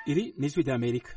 Iri ni Ijwi ry'Amerika.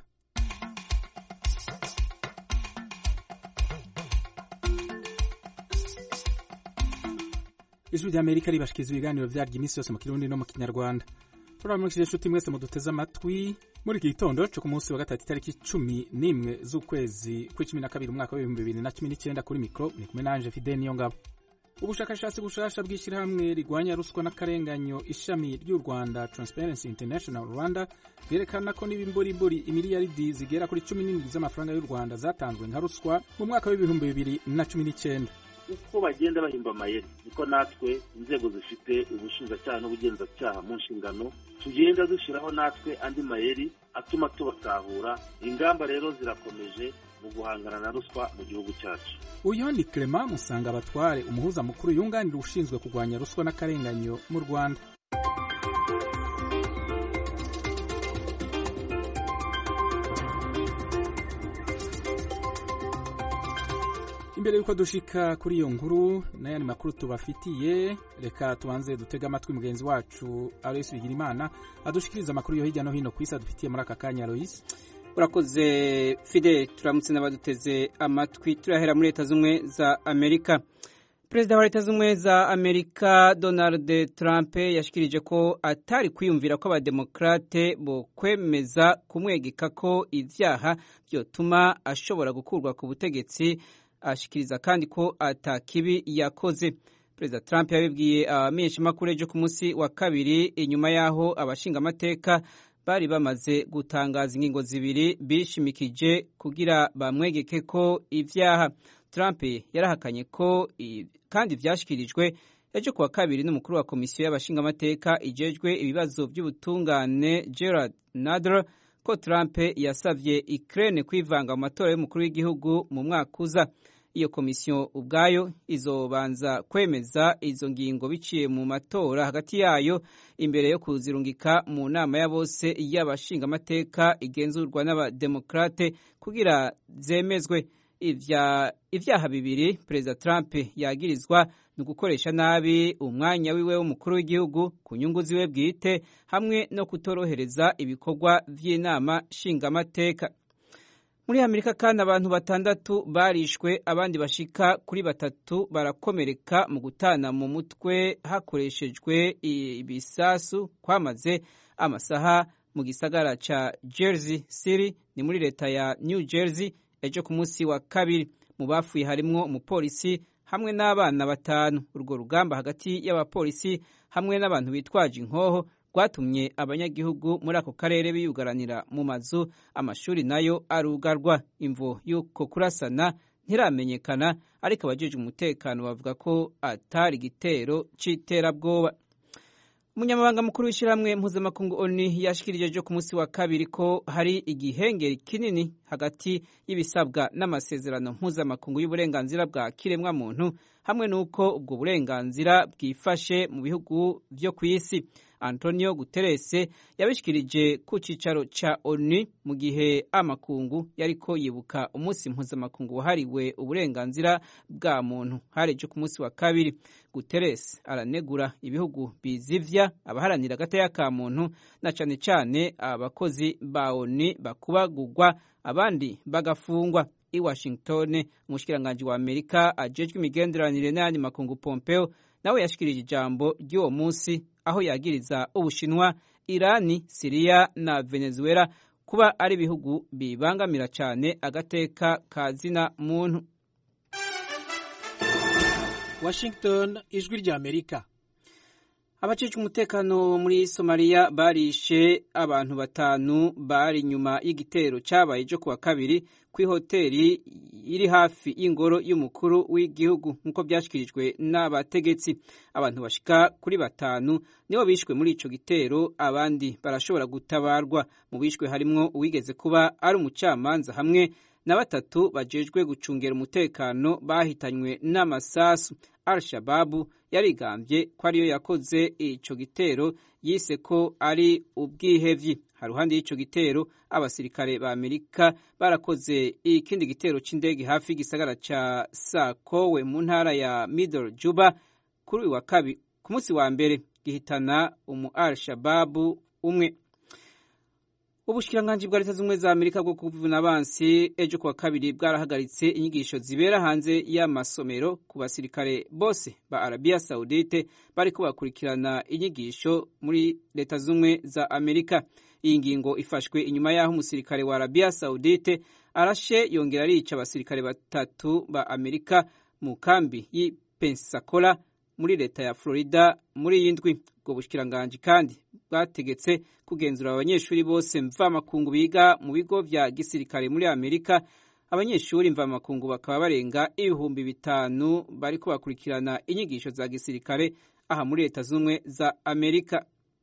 Ijwi ry'Amerika ribashikiriza ibiganiro vyaryo iminsi yose mu Kirundi no mu Kinyarwanda. Turamukije inshuti mwese muduteze amatwi muri iki gitondo cyo ku munsi wa gatatu itariki 11 z'ukwezi kwa12 umwaka wa 2019 kuri mikro ni kumwe nanje Fidel Niyongabo. Ubushakashatsi bushasha bw'ishyirahamwe rigwanya ruswa n'akarenganyo ishami ry'u Rwanda Transparency International Rwanda byerekana ko n'ibimburiburi imiliyaridi zigera kuri 17 z'amafaranga y'u Rwanda zatanzwe nka ruswa mu mwaka wa 2019. Uko bagenda bahimba amayeri niko natwe inzego zifite ubushinjacyaha n'ubugenzacyaha mu nshingano tugenda dushiraho natwe andi mayeri atuma tubatahura. Ingamba rero zirakomeje mu guhangana na ruswa mu gihugu cyacu. Uyu ni Clement Musanga Batware, umuhuza mukuru yunganira ushinzwe kurwanya ruswa n'akarenganyo mu Rwanda. Imbere yuko dushika kuri iyo nkuru n'ayandi makuru tubafitiye, reka tubanze dutega amatwi mugenzi wacu Alois Bigirimana adushikiriza amakuru yo hirya no hino ku isi adufitiye muri aka kanya. Alois, urakoze Fide. Turamutse n'abaduteze amatwi. Turahera muri Leta Zunze za Amerika. Perezida wa Leta Zunze za Amerika Donald Trump yashikirije ko atari kwiyumvira ko abademokrate bo kwemeza kumwegeka ko ivyaha byotuma ashobora gukurwa ku butegetsi. Ashikiriza kandi ko atakibi yakoze. Perezida Trump yabibwiye abamenyeshamakuru ejo ku munsi wa kabiri inyuma yaho abashinga amateka bari bamaze gutangaza ingingo zibiri bishimikije kugira bamwegeke ko ivyaha. Trump yarahakanye ko kandi vyashikirijwe ejo ku wa kabiri n'umukuru wa komisiyo y'abashinga amateka ijejwe ibibazo by'ubutungane Gerald Nadler ko Trump yasavye Ukraine kwivanga mu matora y'umukuru w'igihugu mu mwaka uza. Iyo komisiyo ubwayo izobanza kwemeza izo ngingo biciye mu matora hagati yayo imbere yo kuzirungika mu nama ya bose y'abashinga amateka igenzurwa n'abademokrate kugira zemezwe. Ivyaha bibiri Perezida Trump yagirizwa ni gukoresha nabi umwanya wiwe w'umukuru w'igihugu ku nyungu ziwe bwite hamwe no kutorohereza ibikorwa vy'inama nshingamateka. Muri Amerika kandi abantu 6 barishwe, abandi bashika kuri 3 barakomereka mu gutana mu mutwe hakoreshejwe ibisasu kwamaze amasaha mu gisagara ca Jersey City ni muri leta ya New Jersey ejo ku munsi wa kabiri. Mu bafuye harimwo umupolisi hamwe n'abana 5. Urwo rugamba hagati y'abapolisi hamwe n'abantu bitwaje inkoho rwatumye abanyagihugu muri ako karere biyugaranira mu mazu, amashuri nayo arugarwa. Imvo y'uko kurasana ntiramenyekana, ariko abajeje umutekano bavuga ko atari igitero c'iterabwoba. Umunyamabanga mukuru w'ishyirahamwe mpuzamakungu ONU yashikirije ejo ku munsi wa kabiri ko hari igihengeri kinini hagati y'ibisabwa n'amasezerano mpuzamakungu y'uburenganzira bwa kiremwa muntu hamwe n'uko ubwo burenganzira bwifashe mu bihugu vyo kw'isi. Antonio Guterres yabishikirije ku cicaro ca ONU mu gihe amakungu yariko yibuka umunsi mpuzamakungu wahariwe uburenganzira bwa muntu hareje ku munsi wa kabiri. Guterres aranegura ibihugu bizivya abaharanira agateka ka muntu na cane cane abakozi ba ONU bakubagurwa abandi bagafungwa. I Washington, umushikiranganje wa Amerika ajejwe imigenderanire n'ayandi makungu Pompeo nawe yashikirije ijambo ry'uwo munsi aho yagiriza Ubushinwa, Irani, Syria na Venezuela kuba ari bihugu bibangamira cyane agateka kazina muntu. Washington, Ijwi ry'Amerika. Abacicwa umutekano muri Somalia barishe abantu 5 bari nyuma y'igitero cyabaye ejo ku wa kabiri ku hoteli iri hafi y'ingoro y'umukuru w'igihugu nkuko byashikirijwe n'abategetsi. Abantu bashika kuri 5 nibo bishwe muri ico gitero, abandi barashobora gutabarwa. Mu bishwe harimwo uwigeze kuba ari umucamanza hamwe na 3 bajejwe gucungera umutekano bahitanywe n'amasasu. Al-Shabaab yarigambye ko ariyo yakoze ico gitero, yise ko ari ubwihevyi. Haruhande y'ico gitero abasirikare ba Amerika barakoze ikindi gitero c'indege hafi y'igisagara ca Sakowe mu ntara ya Middle Juba kuri wa kabiri ku munsi wa mbere gihitana Al-Shabaab umwe. Ubushikiranganji bwa Leta z'Ubumwe za Amerika bwo kuvuna abansi ejo kuwa kabiri bwarahagaritse inyigisho zibera hanze y'amasomero ku basirikare bose ba Arabia Saudite bariko bakurikirana inyigisho muri Leta z'Ubumwe za Amerika. Iyi ngingo ifashwe inyuma y'aho umusirikare wa Arabia Saudite arashe yongera arica abasirikare batatu ba Amerika mu kambi y'i Pensacola muri leta ya Florida muri yindwi. Ubwo bushikiranganji kandi bwategetse kugenzura abanyeshuri bose mvamakungu biga mu bigo vya gisirikare muri Amerika. Abanyeshuri mvamakungu bakaba barenga 5,000 bariko bakurikirana inyigisho za gisirikare aha muri Leta z'Ubumwe za Amerika.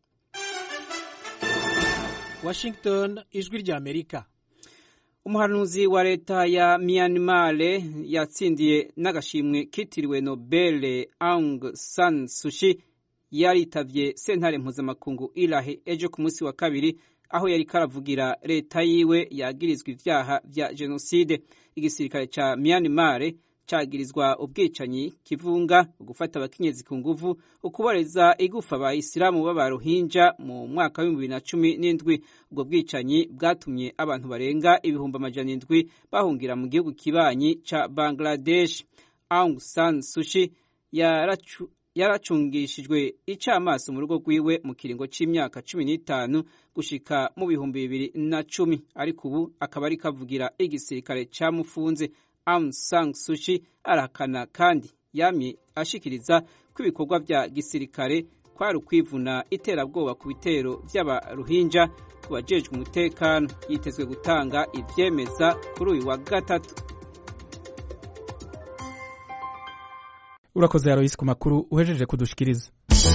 Washington, ijwi rya Amerika. Umuhanuzi wa leta ya Myanmar yatsindiye n'agashimwe kitiriwe Nobel Aung San Suu Kyi yaritavye sentare mpuzamakungu Irahe ejo ku munsi wa kabiri, aho yari karavugira leta yiwe yagirizwa ivyaha vya genocide. Igisirikare ca Myanmar cagirizwa ubwicanyi, kivunga, gufata abakenyezi ku nguvu, ukuboreza igufa abayisilamu b'abarohinja mu mwaka wa 2017. Ubwo bwicanyi bwatumye abantu barenga 700,000 bahungira mu gihugu kibanyi ca Bangladesh. Aung San Suu Kyi yaracungishijwe icamaso mu rugo rwiwe mu kiringo c'imyaka 15 gushika mu 2010, ariko ubu akaba ari kavugira igisirikare camufunze. Aung San Suu Kyi arahakana kandi yamye ashikiriza ko ibikorwa vya gisirikare kwari ukwivuna iterabwoba ku bitero vy'abaruhinja ku bajejwe umutekano. Yitezwe gutanga ivyemeza kuri uyu wa gatatu. Urakoze Alois ku makuru uhejeje kudushikiriza.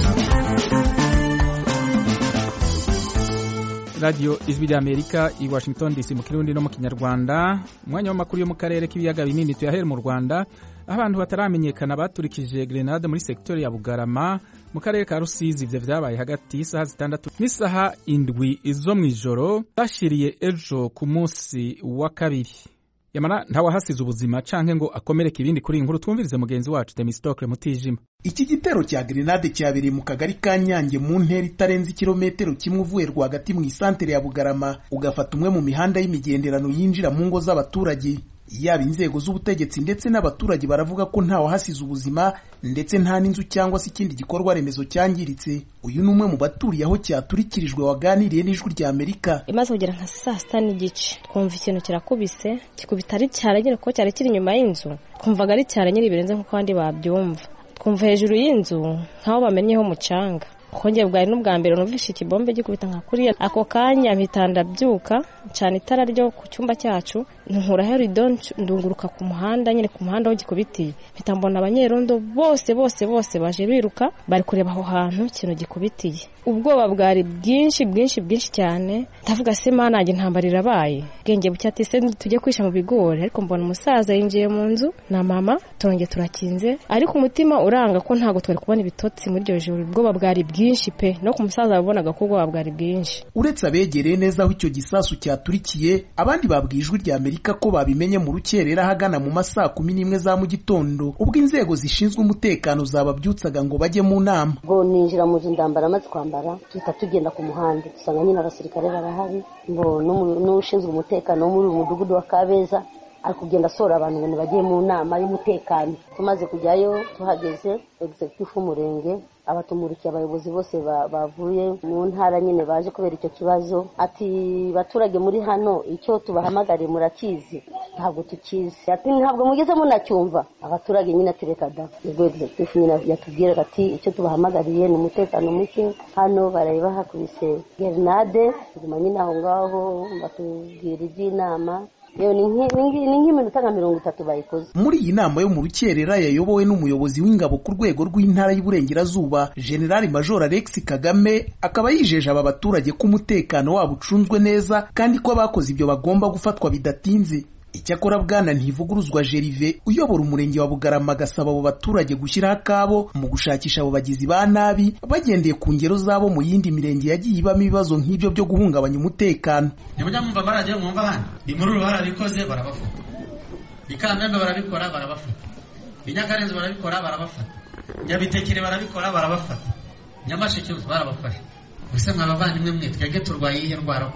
Radio Ijwi rya Amerika i Washington DC mu Kirundi no mu Kinyarwanda. Umwanya w'amakuru yo mu karere k'ibiyaga binini tuyahera mu Rwanda. Abantu bataramenyekana baturikije grenade muri sektori ya Bugarama mu karere ka Rusizi. Ivyo vyabaye hagati y'isaha 6 n'isaha 7 izo mwijoro bashiriye ejo ku munsi wa kabiri. Yamara ntawahasize ubuzima canke ngo akomereke ibindi kuri inkuru. Twumvirize mugenzi wacu Themistocle Mutijima. Iki gitero cya grenade cyabereye mu kagari ka Nyange mu ntera itarenze kilometero kimwe uvuye rwagati mu isantere ya Bugarama ugafata umwe mu mihanda y'imigenderano yinjira mu ngo z'abaturage. Yaba inzego z'ubutegetsi ndetse n'abaturage baravuga ko ntawe hasize ubuzima ndetse nta n'inzu cyangwa se ikindi gikorwa remezo cyangiritse. Uyu numwe mu baturiye aho cyaturikirijwe waganiriye n'Ijwi rya Amerika. Imaze kugera nka 6:30 twumva ikintu kirakubise, kikubita ari cyaragera ko cyari kiri inyuma y'inzu. Twumvaga ari cyaranyiri birenze nko kandi babyumva. Twumva hejuru y'inzu nkaho bamenyeho mucanga. Kongeye bwari n'ubwa mbere numvishe ikibombe gikubita nka kuriya. Ako kanya mpitanda byuka cyane itara ryo ku cyumba cyacu, nkura herido ndunguruka ku muhanda, nyine ku muhanda aho gikubitiye. Mpita mbona abanyerondo bose baje biruka bari kureba aho hantu ikintu gikubitiye. Ubwoba bwari bwinshi cyane. Ndavuga se mana nage ntambarira abaye. Genge bucyati se tujye kwisha mu bigori, ariko mbona umusaza yinjiye mu nzu na mama turongeye turakinze, ariko umutima uranga ko ntago twari kubona ibitotsi muri iryo joro. Ubwoba bwari bwinshi pe, no ku musaza babonaga ko ubwoba bwari bwinshi. Uretse abegereye neza aho icyo gisasu cyaturikiye, abandi babwiye Ijwi rya Amerika ko babimenye mu rukerera hagana mu masaa 11 za mu gitondo, ubwo inzego zishinzwe umutekano zababyutsaga ngo bajye mu nama. Bo ninjira mu ndambara amaze kwambara, tuta tugenda ku muhanda dusanga nyine abasirikare barahari, ngo n'ushinzwe umutekano muri uyu mudugudu wa Kabeza ari kugenda asora abantu ngo bagiye mu nama y'umutekano. Tumaze kujyayo, tuhageze executive umurenge abatumurikiye abayobozi bose bavuye mu ntara nyine baje kubera icyo kibazo. Ati baturage muri hano icyo tubahamagare murakizi? Ntabwo tukizi. Ati ntabwo mugeze munacyumva? Abaturage nyine atereka da. Ubwo executive nyine yatubwira ati icyo tubahamagariye ni umutekano muke hano, barayiba hakubise grenade. Nyine aho ngaho batubwira iby'inama. Yo ni nk'iminota nka 30 bayikoze. Muri iyi nama yo mu rukerera yayobowe n'umuyobozi w'ingabo ku rwego rw'intara y'Iburengerazuba General Major Alex Kagame, akaba yijeje aba baturage ko umutekano wabo ucunzwe neza kandi ko abakoze ibyo bagomba gufatwa bidatinze. Icyakora Bwana Ntivuguruzwa Jerive uyobora umurenge wa Bugarama gasaba abo baturage gushyiraho akabo mu gushakisha abo bagizi ba nabi bagendeye ku ngero zabo mu yindi mirenge yagiye ibamo ibibazo nk'ibyo byo guhungabanya umutekano. Nyamujya mwumva baragiye mwumva hano Imururu barabikoze barabafata, Ikandambe barabikora barabafata, Inyakarenzo barabikora barabafata, Nyabitekere barabikora barabafata, Nyamasheke barabafasha. Gusa mwabavandimwe mwe twege turwaye iyi ndwara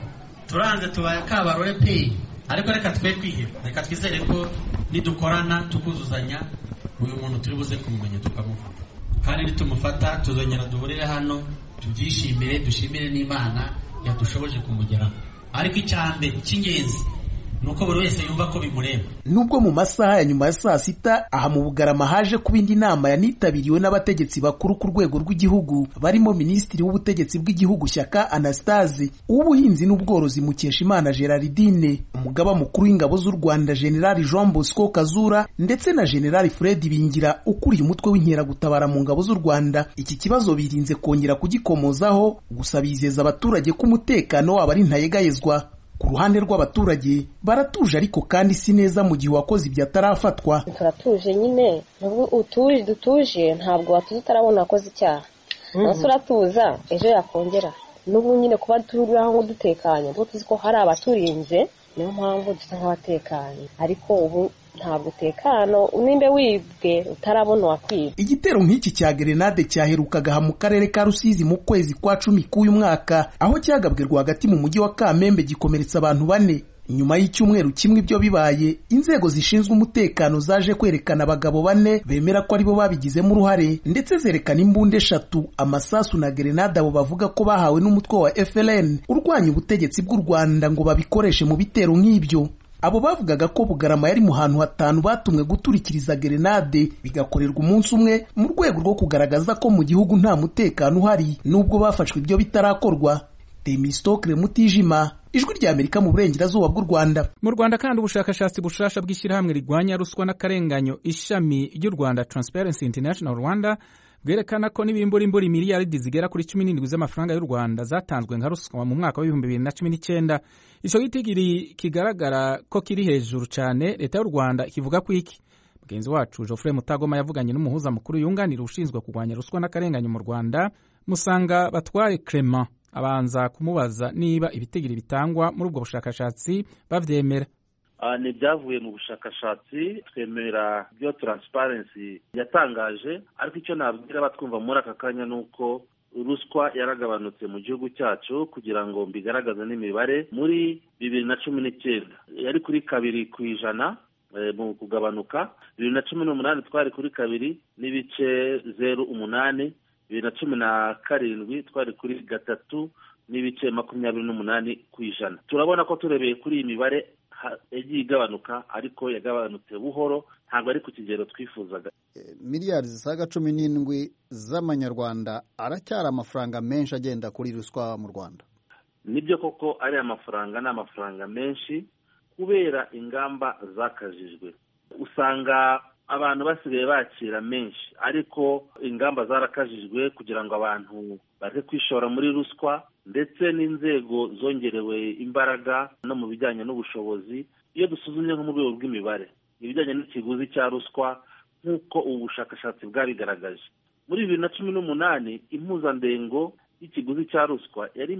turanze tubaye kabarore pe, ariko reka twe kwiheba, reka twizere ko nidukorana tukuzuzanya uyu muntu turi buze kumumenya tukamufata, kandi nitumufata tuzongera duhurire hano tubyishimire, dushimire n'Imana yadushoboje kumugeraho. Ariko icyambe cy'ingenzi nuko buri wese yumva ko bimureba. Nubwo mu masaha ya nyuma ya saa sita aha mu Bugarama haje kuba indi nama yanitabiriwe n'abategetsi bakuru ku rwego rw'igihugu barimo Minisitiri w'Ubutegetsi bw'Igihugu Shyaka Anastase, uw'Ubuhinzi n'Ubworozi Mukeshimana Gerardine, umugaba mukuru w'ingabo z'u Rwanda General Jean Bosco Kazura ndetse na General Fred Bingira ukuriye umutwe w'inkeragutabara mu ngabo z'u Rwanda. Iki kibazo birinze kongera kugikomozaho, gusa bizeza abaturage ko umutekano wabo ari ntayegayezwa. Ku ruhande rw'abaturage baratuje, ariko kandi si neza mu gihe wakoze ibyo atarafatwa. Turatuje nyine, dutuje ntabwo watuze utarabona akoze icyaha. Nase uratuza ejo yakongera. N'ubu nyine kuba turi aho dutekanye, kuko tuzi ko hari abaturinze, niyo mpamvu dusa nk'abatekanye. Ariko ubu ntabwo utekano nimbe wibwe utarabona wakwiba. Igitero nk'iki cya grenade cyaherukaga mu karere ka Rusizi mu kwezi kwa 10 k'uyu mwaka, aho cyagabwe rwagati mu mujyi wa Kamembe gikomeretsa abantu 4. Nyuma y'icyumweru kimwe ibyo bibaye, inzego zishinzwe umutekano zaje kwerekana abagabo 4 bemera ko aribo babigizemo uruhare, ndetse zerekana imbunda 3, amasasu na grenade abo bavuga ko bahawe n'umutwe wa FLN urwanya ubutegetsi bw'u Rwanda ngo babikoreshe mu bitero nk'ibyo. Abo bavugaga ko Bugarama yari mu hantu 5 batumwe guturikiriza grenade bigakorerwa umunsi umwe mu rwego rwo kugaragaza ko mu gihugu nta mutekano uhari, nubwo bafashwe ibyo bitarakorwa. Temistokle Mutijima, Ijwi rya Amerika mu burengerazuba bw'u Rwanda. Mu Rwanda kandi ubushakashatsi bushasha bw'ishyirahamwe rigwanya ruswa n'akarenganyo ishami ry'u Rwanda Transparency International Rwanda bwerekana ko n'ibimburimburi miliyaridi zigera kuri 17 z'amafaranga y'u Rwanda zatanzwe nka ruswa mu mwaka wa 2019. Ico gitigiri kigaragara ko kiri hejuru cyane. Leta y'u Rwanda ikivuga ko iki? Mugenzi wacu Geoffrey Mutagoma yavuganye n'umuhuza mukuru yunganira ushinzwe kurwanya ruswa n'akarenganyo mu Rwanda, Musanga Batware Clement, abanza kumubaza niba ibitigiri bitangwa muri ubwo bushakashatsi bavyemera. Ni byavuye mu bushakashatsi, twemera byo Transparency yatangaje, ariko icyo nabwira batwumva muri aka kanya nuko ruswa yaragabanutse mu gihugu cyacu. Kugira ngo mbigaragaze n'imibare, muri 2019 yari kuri 2% mu kugabanuka, 2018 twari kuri 2.08, 2017 twari kuri 3.28%. Turabona ko turebeye kuri iyi mibare yagiye igabanuka, ariko yagabanutse buhoro, ntabwo ari ku kigero twifuzaga. Miliyari zisaga 17 z'amanyarwanda aracyari amafaranga menshi agenda kuri ruswa mu Rwanda. Nibyo koko ari amafaranga, n'amafaranga menshi kubera ingamba zakajijwe. Usanga abantu basigaye bakira menshi, ariko ingamba zarakajijwe kugira ngo abantu baze kwishora muri ruswa, ndetse n'inzego zongerewe imbaraga no mu bijyanye n'ubushobozi. Iyo dusuzumye nko mu rwego rw'imibare ibijyanye n'ikiguzi cya ruswa, nk'uko ubu bushakashatsi bwabigaragaje, muri 2018 impuzandengo y'ikiguzi cya ruswa yari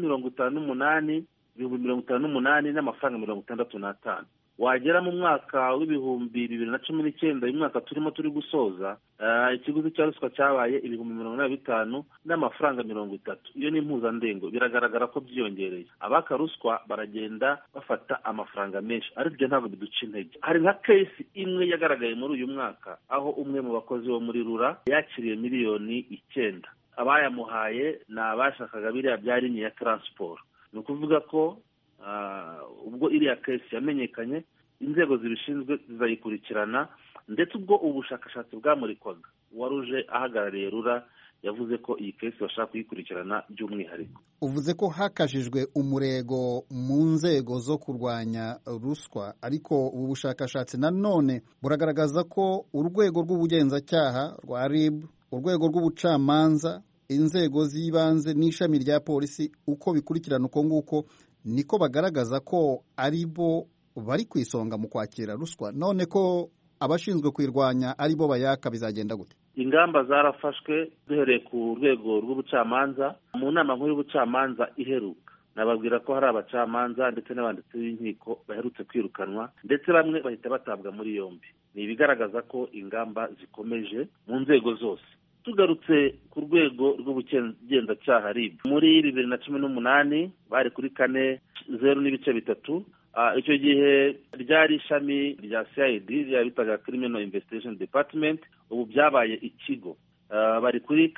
58 n'amafaranga 65. Wagera mu mwaka w'ibihumbi 2019, uyu mwaka turimo turi gusoza, ikiguzi cya ruswa cyabaye 85 n'amafaranga 30. Iyo ni impuzandengo, biragaragara ko byiyongereye. Abaka ruswa baragenda bafata amafaranga menshi, ariko ibyo ntabwo biduca intege. Hari nka case imwe yagaragaye muri uyu mwaka, aho umwe mu bakozi bo muri RURA yakiriye miliyoni 9. Abayamuhaye ni abashakaga biriya bya ligne ya transport. Ni ukuvuga ko ubwo iriya case yamenyekanye, inzego zibishinzwe zizayikurikirana, ndetse ubwo ubushakashatsi bwamurikwaga waruje ahagarariye RURA yavuze ko iyi case bashaka kuyikurikirana by'umwihariko. Uvuze ko hakajijwe umurego mu nzego zo kurwanya ruswa, ariko ubu bushakashatsi nanone buragaragaza ko urwego rw'ubugenzacyaha rwa RIB, urwego rw'ubucamanza, inzego z'ibanze n'ishami rya polisi uko bikurikirana uko nguko, niko bagaragaza ko ari bo bari ku isonga mu kwakira ruswa. None ko abashinzwe kwirwanya ari bo bayaka, bizagenda gute? Ingamba zarafashwe duhereye ku rwego rw'ubucamanza. Mu nama nkuru y'ubucamanza iheruka, nababwira ko hari abacamanza ndetse n'abanditsi b'inkiko baherutse kwirukanwa, ndetse bamwe bahita batabwa muri yombi. Ni ibigaragaza ko ingamba zikomeje mu nzego zose. Tugarutse ku rwego rw'ubugenzacyaha RIB, muri 2018 bari kuri 4 0.3. Icyo gihe ryari ishami rya CID bitaga Criminal Investigation Department, ubu byabaye ikigo. Bari kuri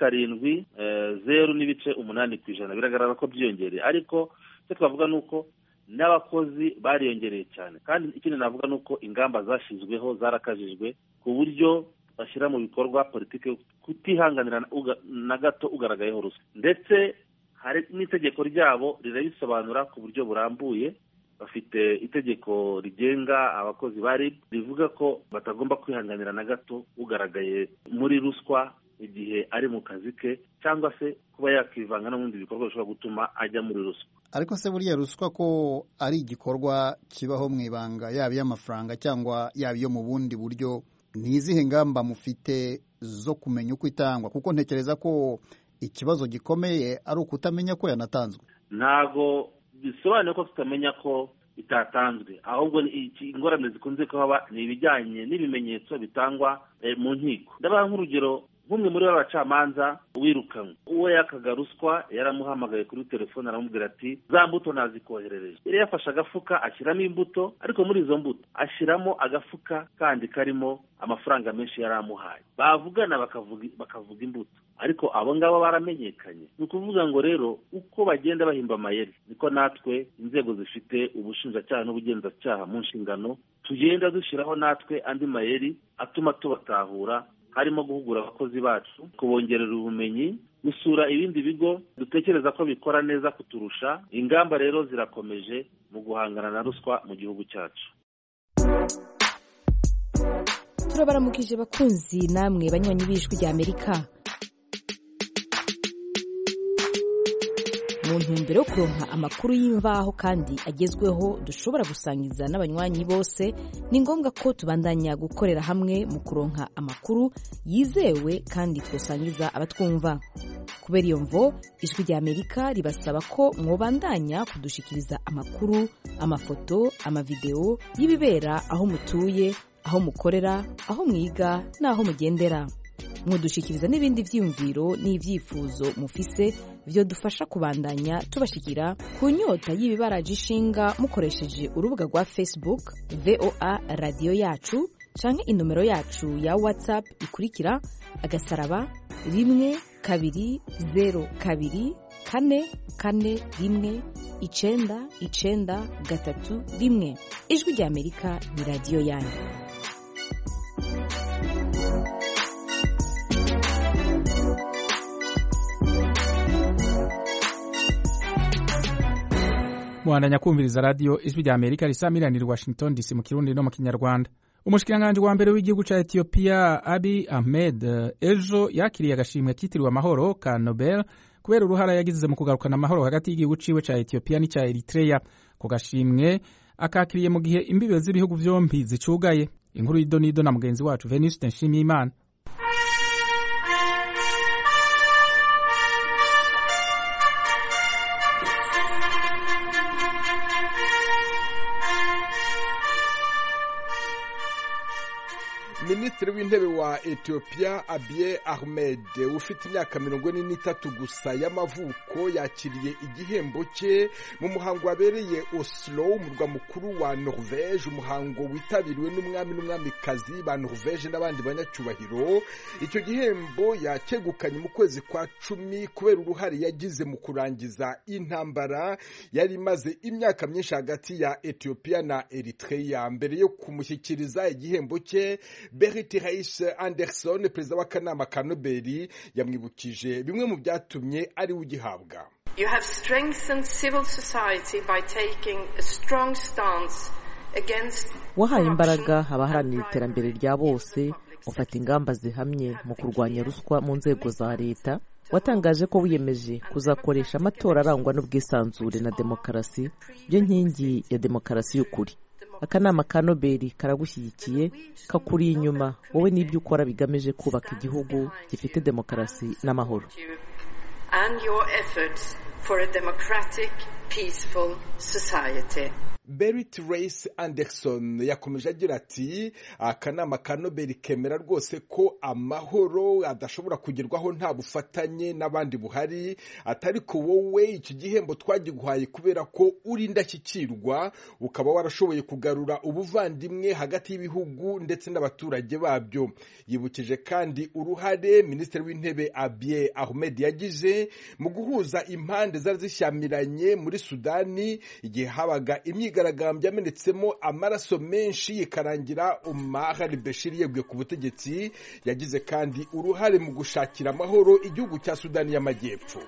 0.8%. Biragaragara ko byiyongereye, ariko icyo twavuga nuko n'abakozi bariyongereye cyane, kandi ikindi navuga nuko ingamba zashyizweho zarakajijwe ku buryo bashyira mu bikorwa politiki kutihanganira na gato ugaragayeho ruswa, ndetse hari n'itegeko ryabo rirabisobanura ku buryo burambuye. Bafite itegeko rigenga abakozi bari rivuga ko batagomba kwihanganira na gato ugaragaye muri ruswa igihe ari mu kazi ke, cyangwa se kuba yakivanga no mu bindi bikorwa bishobora gutuma ajya muri ruswa. Ariko se buriya ruswa ko ari igikorwa kibaho mu ibanga, yaba iy'amafaranga cyangwa yaba iyo mu bundi buryo, ni izihe ngamba mufite zo kumenya uko itangwa? Kuko ntekereza ko ikibazo gikomeye ari ukutamenya ko yanatanzwe. Ntago bisobanuye ko tutamenya ko itatanzwe, ahubwo ingorane zikunze kuba ni ibijyanye n'ibimenyetso bitangwa mu nkiko. Ndabaha nk'urugero, nk'umwe muri abacamanza wirukanwe, uwo yakaga ruswa yaramuhamagaye kuri telefone aramubwira ati za mbuto nazikoherereje. Yari yafashe agafuka ashyiramo imbuto, ariko muri izo mbuto ashyiramo agafuka kandi karimo amafaranga menshi yari amuhaye. Bavugana bakavuga imbuto, ariko abo ngabo baramenyekanye. Ni ukuvuga ngo rero uko bagenda bahimba amayeri, niko natwe inzego zifite ubushinjacyaha n'ubugenzacyaha mu nshingano tugenda dushyiraho natwe andi mayeri atuma tubatahura, harimo guhugura abakozi bacu, kubongerera ubumenyi, gusura ibindi bigo dutekereza ko bikora neza kuturusha. Ingamba rero zirakomeje mu guhangana na ruswa mu gihugu cyacu. Turabaramukije bakunzi namwe banywanyi b'Ijwi rya Amerika. Mu ntumbero yo kuronka amakuru y'imvaho kandi agezweho dushobora gusangiza n'abanywanyi bose, ni ngombwa ko tubandanya gukorera hamwe mu kuronka amakuru yizewe kandi twosangiza abatwumva. Kubera iyo mvo, Ijwi rya Amerika ribasaba ko mwobandanya kudushikiriza amakuru, amafoto, amavideo y'ibibera aho mutuye, aho mukorera, aho mwiga n'aho mugendera. Mudushikiriza n'ibindi vyiyumviro n'ivyifuzo mufise vyo dufasha kubandanya tubashikira ku nyota y'ibibaraje ishinga mukoresheje urubuga rwa Facebook VOA Radio Yacu, canke inomero yacu ya WhatsApp ikurikira *12024419931. Ijwi rya Amerika ni radio yanyu. Muandanya kumviriza radio Ijwi rya Amerika risamiranira Washington DC mu Kirundi no mu Kinyarwanda. Umushikiranganje wa mbere w'igihugu ca Ethiopia Abiy Ahmed ejo yakiriye agashimwe kitiriwe amahoro ka Nobel kubera uruhara yagize mu kugarukana amahoro hagati y'igihugu ciwe ca Ethiopia n'icya Eritrea. Ko gashimwe akakiriye mu gihe imbibe z'ibihugu vyombi zicugaye. Inkuru y'idonido na mugenzi wacu Venus Nshimiyimana. Minisitiri w'intebe wa Ethiopia Abiy Ahmed ufite imyaka 43 gusa y'amavuko yakiriye igihembo cye mu muhango wabereye Oslo, umurwa mukuru wa Norvege, umuhango witabiriwe n'umwami n'umwamikazi ba Norvege n'abandi banyacyubahiro. Icyo gihembo yakegukanye mu kwezi kwa 10 kubera uruhare yagize mu kurangiza intambara yari imaze imyaka myinshi hagati ya Ethiopia na Eritrea. Mbere yo kumushyikiriza igihembo cye, Berit Reis Anderson, perezida w'akanama ka Nobel, yamwibukije bimwe mu byatumye ari ugihabwa. You have strengthened civil society by taking a strong stance against. Wahaye imbaraga abaharanira iterambere rya bose, ufata ingamba zihamye mu kurwanya ruswa mu nzego za leta. Watangaje ko wiyemeje kuzakoresha amatora arangwa n'ubwisanzure na demokarasi, byo nkingi ya demokarasi y'ukuri. Akanama ka Nobel karagushyigikiye, kakuri inyuma, wowe n'ibyo ukora bigamije kubaka igihugu gifite demokarasi n'amahoro. And your efforts for a democratic, peaceful society. Berit Reis Anderson yakomeje agira ati akanama ka Nobel kemera rwose ko amahoro adashobora kugerwaho nta bufatanye n'abandi buhari, atari ko wowe iki gihembo twagiguhaye kubera ko uri indashyikirwa, ukaba warashoboye kugarura ubuvandimwe hagati y'ibihugu ndetse n'abaturage babyo. Yibukije kandi uruhare Minisitiri w'Intebe Abiy Ahmed yagize mu guhuza impande zari zishyamiranye muri Sudani igihe habaga imyigaragambyo yamenetsemo amaraso menshi ikarangira Omar al-Bashir yeguye ku butegetsi. Yagize kandi uruhare mu gushakira amahoro igihugu cya Sudani y'Amajyepfo.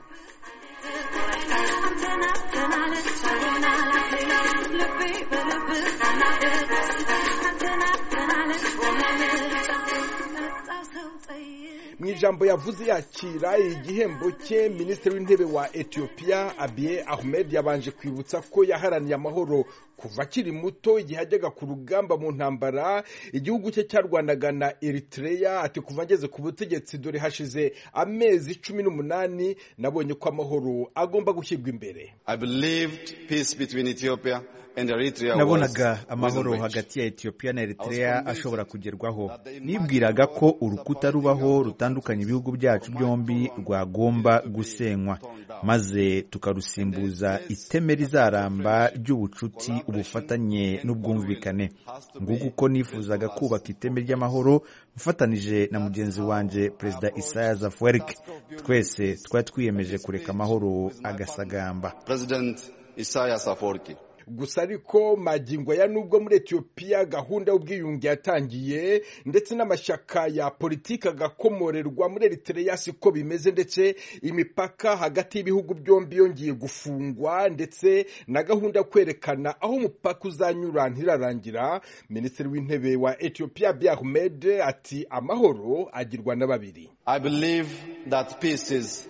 Mu ijambo yavuze yakira igihembo cye, Minisitiri w'Intebe wa Ethiopia Abiy Ahmed yabanje kwibutsa ko yaharaniye amahoro kuva akiri muto igihe ajyaga ku rugamba mu ntambara igihugu cye cyarwanaga na Eritrea. Ati kuva ngeze ku butegetsi dore hashize amezi 18 nabonye ko amahoro agomba gushyirwa imbere. I believed peace between Ethiopia and Eritrea. Nabonaga amahoro hagati ya Ethiopia na Eritrea ashobora kugerwaho. Nibwiraga ko urukuta rubaho rutandukanye ibihugu byacu byombi rwagomba gusenywa, maze tukarusimbuza iteme rizaramba ry'ubucuti, ubufatanye n'ubwumvikane. Nguko uko nifuzaga kubaka iteme ry'amahoro mfatanije na mugenzi wanje Perezida Isaias Afwerki. Twese twari twiyemeje kureka amahoro agasagamba. President Isaias Afwerki. Gusa ariko magingo ya nubwo muri Ethiopia gahunda y'ubwiyunge yatangiye ndetse n'amashyaka ya politiki agakomorerwa, muri Eritrea siko bimeze, ndetse imipaka hagati y'ibihugu byombi yongeye gufungwa ndetse na gahunda kwerekana aho umupaka uzanyura ntirarangira. Minisitiri w'Intebe wa Ethiopia Abiy Ahmed ati amahoro agirwa na babiri. I believe that peace is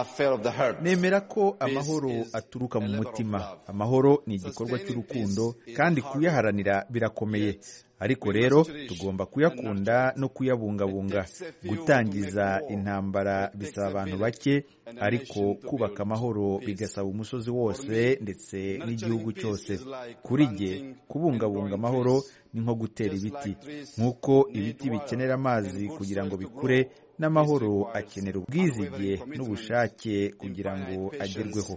Nemera ko amahoro aturuka mu mutima. Amahoro ni igikorwa cy'urukundo kandi kuyaharanira birakomeye. Ariko rero tugomba kuyakunda no kuyabungabunga. Gutangiza intambara bisaba abantu bake, ariko kubaka amahoro bigasaba umusozi wose ndetse n'igihugu cyose. Kuri jye kubungabunga amahoro ni nko gutera ibiti. Nk'uko ibiti bikenera amazi kugira ngo bikure, n'amahoro akenera ubwizige n'ubushake kugira ngo agerweho.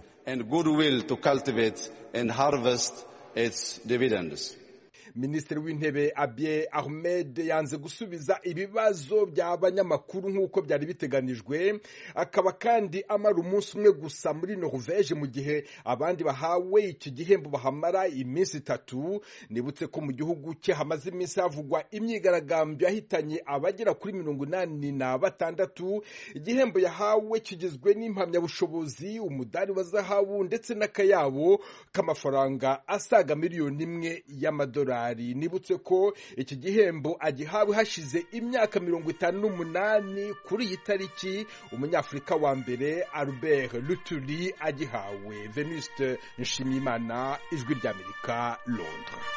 Minisitiri w'Intebe Abiy Ahmed yanze gusubiza ibibazo by'abanyamakuru nk'uko byari biteganijwe, akaba kandi amara umunsi umwe gusa muri Norvege mu gihe abandi bahawe iki gihembo bahamara iminsi 3. Nibutse ko mu gihugu cye hamaze iminsi havugwa imyigaragambyo yahitanye abagera kuri 86. Igihembo yahawe kigizwe n'impamyabushobozi, umudari wa zahabu ndetse n'akayabo k'amafaranga asaga miliyoni 1 y'amadolari. Nibutse ko iki gihembo agihawe hashize imyaka 58 kuri iyi tariki umunyafurika wa mbere Albert Lutuli agihawe. Venuste Nshimiyimana, Ijwi ry'Amerika, Londres.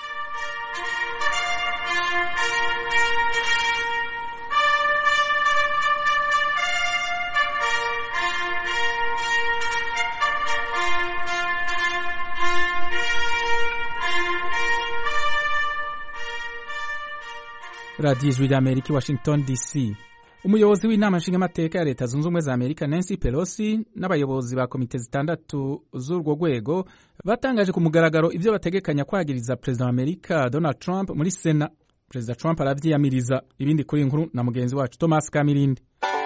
Radio Ijwi ry'Amerika, Washington DC. Umuyobozi w'inama nshingamateka ya Leta Zunze Ubumwe za Amerika Nancy Pelosi n'abayobozi ba komite zitandatu z'urwo rwego batangaje ku mugaragaro ibyo bategekanya kwagiriza Perezida wa Amerika Donald Trump muri Sena. Perezida Trump aravyiyamiriza. Ibindi kuri inkuru na mugenzi wacu Thomas Kamirindi.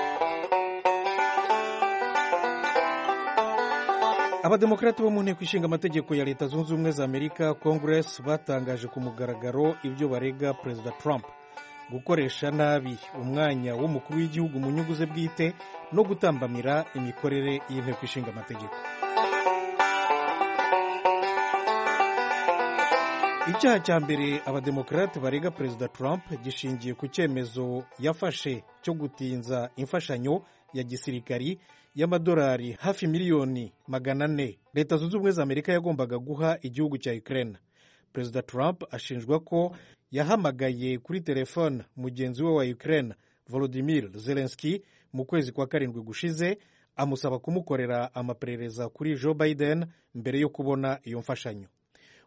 Abademokrati bo mu nteko ishinga amategeko ya Leta Zunze Ubumwe za Amerika Congress batangaje ku mugaragaro ibyo barega Perezida Trump: gukoresha nabi umwanya w'umukuru w'igihugu mu nyungu ze bwite no gutambamira imikorere y'inteko ishinga amategeko. Icyaha cya mbere abademokrati barega Perezida Trump gishingiye ku cyemezo yafashe cyo gutinza imfashanyo ya gisirikari y'amadolari hafi miliyoni 400 Leta Zunze Ubumwe za Amerika yagombaga guha igihugu cya Ukraine. Perezida Trump ashinjwa ko yahamagaye kuri telefone mugenzi we wa Ukraine Volodymyr Zelensky mu kwezi kwa 7 gushize amusaba kumukorera amaperereza kuri Joe Biden mbere yo kubona iyo mfashanyo.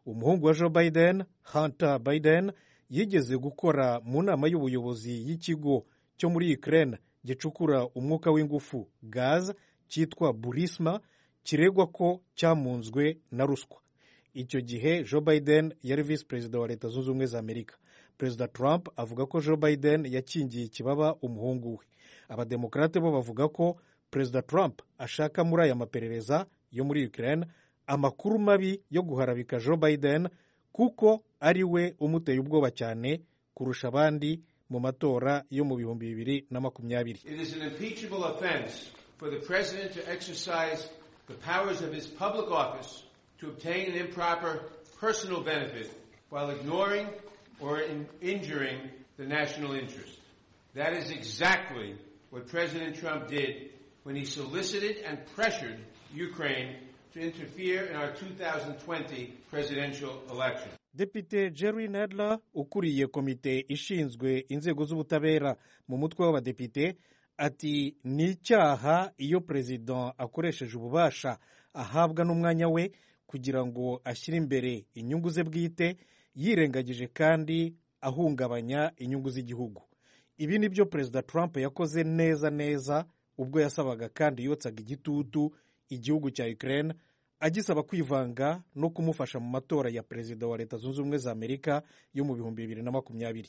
umuhungu wa Joe Biden, Hunter Biden, yigeze gukora mu nama y'ubuyobozi y'ikigo cyo muri Ukraine gicukura umwuka w'ingufu gaz cyitwa Burisma, kiregwa ko cyamunzwe na ruswa. Icyo gihe Joe Biden yari visi perezida wa Leta Zunze Ubumwe za Amerika. Perezida Trump avuga ko Joe Biden yakingiye ikibaba umuhungu we. Abademokarate bo bavuga ko Perezida Trump ashaka muri aya maperereza yo muri Ukraine amakuru mabi yo guharabika Joe Biden kuko ari we umuteye ubwoba cyane kurusha abandi mu matora yo mu 2020. It is an impeachable offense for the president to exercise the powers of his public office to obtain an improper personal benefit while ignoring or injuring the national interest. That is exactly what President Trump did when he solicited and pressured Ukraine to interfere in our 2020 presidential election. Depite Jerry Nadler ukuriye komite ishinzwe inzego z'ubutabera mu mutwe w'abadepite ati ni icyaha iyo perezida akoresheje ububasha ahabwa n'umwanya we kugira ngo ashyire imbere inyungu ze bwite yirengagije kandi ahungabanya inyungu z'igihugu. Ibi ni byo Perezida Trump yakoze neza ubwo yasabaga kandi yotsaga igitutu igihugu cya Ukraine agisaba kwivanga no kumufasha mu matora ya perezida wa Leta Zunze Ubumwe za Amerika yo mu 2020.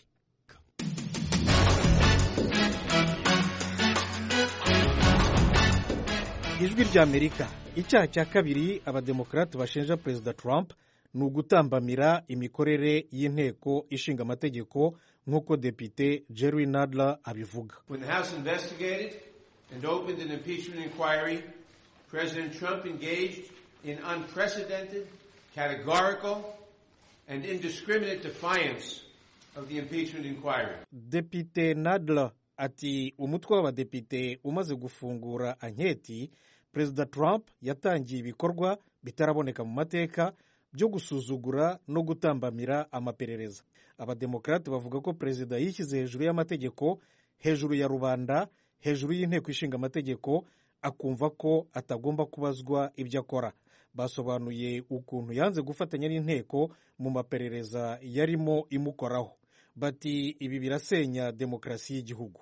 Ijwi rya Amerika. Icyaha cya kabiri abademokarate bashinja Perezida Trump ni ugutambamira imikorere y'inteko ishinga amategeko nk'uko Depite Jerry Nadler abivuga. When the House investigated and opened an impeachment inquiry, President Trump engaged in unprecedented, categorical, and indiscriminate defiance of the impeachment inquiry. Depite Nadler ati umutwe w'abadepite umaze gufungura anketi, Perezida Trump yatangiye ibikorwa bitaraboneka mu mateka byo gusuzugura no gutambamira amaperereza. Abademokarate bavuga ko perezida yishyize hejuru y'amategeko, hejuru ya rubanda, hejuru y'inteko ishinga amategeko, akumva ko atagomba kubazwa ibyo akora. Basobanuye ukuntu yanze gufatanya n'inteko mu maperereza yarimo imukoraho. Bati ibi birasenya demokarasi y'igihugu.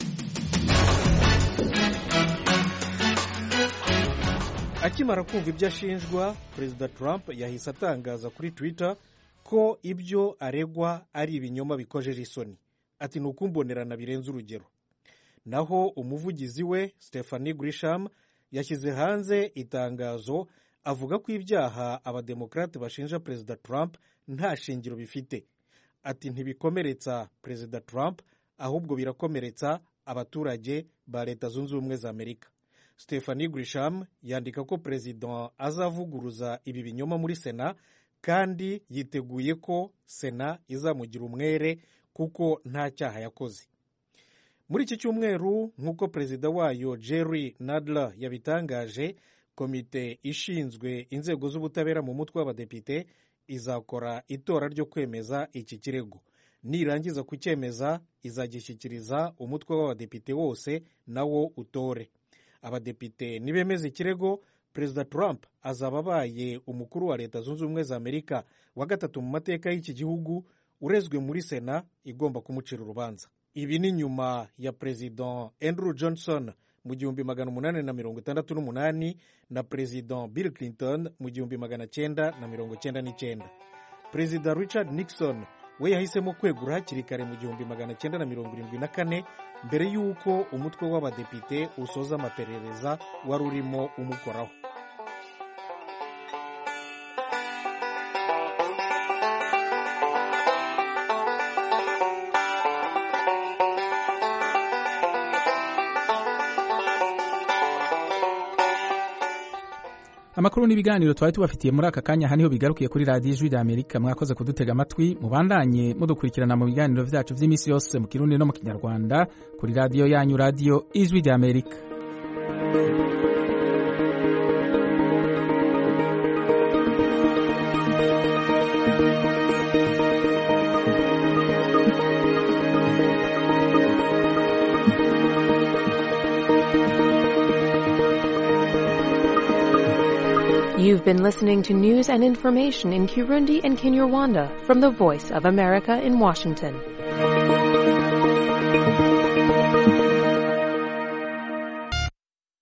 Akimara kumva ibyo ashinjwa, Perezida Trump yahise atangaza kuri Twitter ko ibyo aregwa ari ibinyoma bikojeje isoni. Ati ni ukumbonerana birenze urugero. Naho umuvugizi we Stephanie Grisham yashyize hanze itangazo avuga ko ibyaha abademokarate bashinja Perezida Trump nta shingiro bifite. Ati ntibikomeretsa Perezida Trump ahubwo birakomeretsa abaturage ba Leta Zunze Ubumwe za Amerika. Stephanie Grisham yandika ko Perezida azavuguruza ibi binyoma muri Sena kandi yiteguye ko Sena izamugira umwere kuko nta cyaha yakoze. Muri iki cyumweru nk'uko Perezida wayo Jerry Nadler yabitangaje, komite ishinzwe inzego z'ubutabera mu mutwe w'abadepite izakora itora ryo kwemeza iki kirego. Nirangiza kucyemeza izagishyikiriza umutwe w'abadepite wose nawo utore. Abadepite nibemeza ikirego, Perezida Trump azaba abaye umukuru wa Leta Zunze Ubumwe za Amerika wa gatatu mu mateka y'iki gihugu urezwe muri Sena igomba kumucira urubanza. Ibi ni nyuma ya Perezida Andrew Johnson mu 1868 na Perezida Bill Clinton mu 1999. Perezida Richard Nixon we yahisemo kwegura hakiri kare mu 1974 mbere y'uko umutwe w'abadepite usoza amaperereza wari urimo umukoraho. Amakuru n'ibiganiro twari tubafitiye muri aka kanya haniho bigarukiye kuri radiyo Ijwi ry'Amerika. Mwakoze kudutega amatwi, mubandanye mudukurikirana mu biganiro byacu by'iminsi yose mu Kirundi no mu Kinyarwanda kuri radiyo yanyu, radiyo Ijwi ry'Amerika. You've been listening to news and information in Kirundi and Kinyarwanda from the Voice of America in Washington.